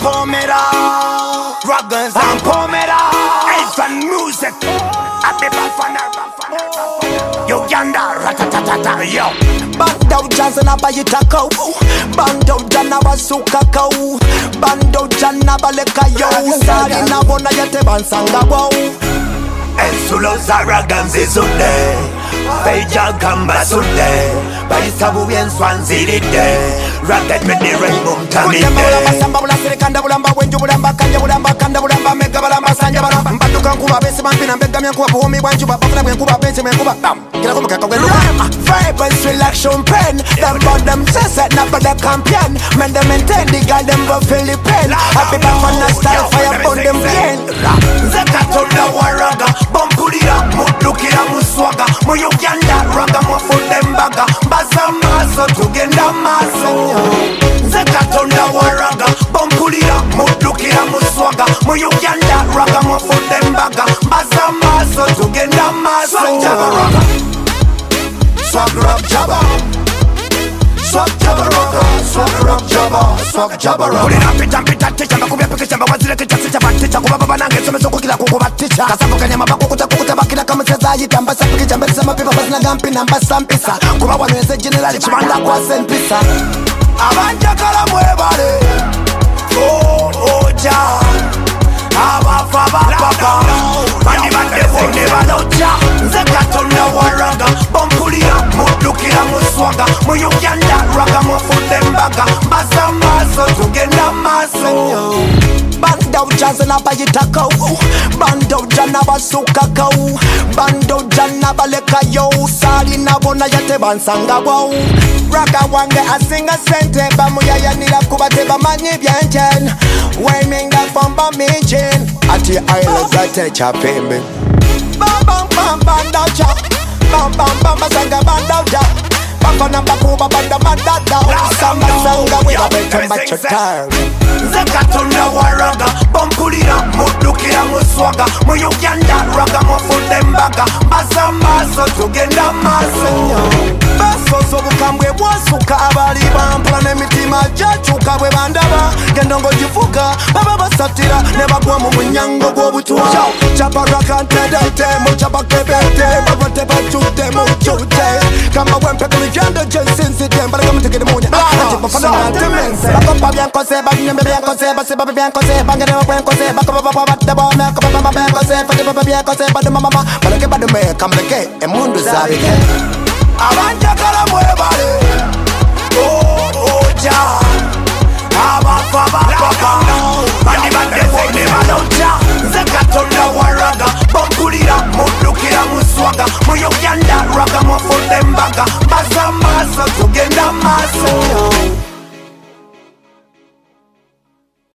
pomera, Ruggles and pomera, Elfan music. Uganda, ratatatata, yo. Bando jazana bayitako, bando jana basukako, bando jana balekayo, sari na bona yate bansanga wo. Ensulo zaraganzi sunde, Beja gamba sunde, Baisabu bien swanziride, Racket with the rainbow tamide. Samba bula sirikanda bulamba wenju bulamba kanja bulamba kanda bulamba mega bulamba sanja bulamba mbaduka nkuba bese mampina mbega myankuba buhumi bwanju babafuna myankuba bese myankuba bam kila kuba kakagwelo vibrance relaxation pen them bought them set na for the champion men them maintain the girl them go Philippine happy back on the style fire on them again Zakatonda waraga Bampulia mudukira muswaga Mu Uganda raga mwafu them baga Baza maso tugenda maso Zakatonda waraga Bampulia mudukira muswaga Mu Uganda raga mwafu them baga Baza maso tugenda maso Swag rock jabba Swag jabba rock Swag rock jabba Swag jabba rock Kulina pita pita ticha Mbakubia peke chamba wazile ticha ticha baticha Kuba baba nange someso kukila kukubaticha Kasapo kanyama bakukuta kukuta bakila kama cheza yita Mbasa pikicha mbelisa mapipa basina gampi na mbasa mpisa Kuba wanweze generali chimanda kwa senpisa Abanja kala mwebale Oja Abafa baba Bandi bande wone baloja Zekatonda waraga Bampulia mudukira muswaga Mu Uganda raga mwafunde mbaga Baza maso tugenda maso Bando jazana bayitako, bando jana basukako, bando jana balekayo, sari na bona yate bansanga wo. Raga wange asinga sente bamuya yanira kubate bamanyi byenchen. Weminga famba mijin, ati islands ate chapembe. Bam bam bam bando cha, bam bam bam basanga bando cha. Bafana bakuba banda mandada, samba sanga we abete machota. Zakatonda waraga Bampulia mudukira muswaga Mu Uganda raga mwafunde mbaga Baza maso tugenda maso Baso sobukambwe bwasuka abali bampula n'emitima gyakyuka bwe bandaba genda ng'ogivuga baba basatira ne bagwa mu munyango gw'obutuwa Chaparaka ntedete mu chapakebete babate bajjudde mu jjudde kamba bwempeka miryando gye nsinzidde mbalaga mutegere munya ati bafana nantemense bakompa byankoze babinyembe byankoze basiba byankoze bangerewo bwenkoze bakoba badde bomeka baba byankoze fate baba byankoze baduma mama baleke badume kamuleke emundu zabike Abanja kala mwebale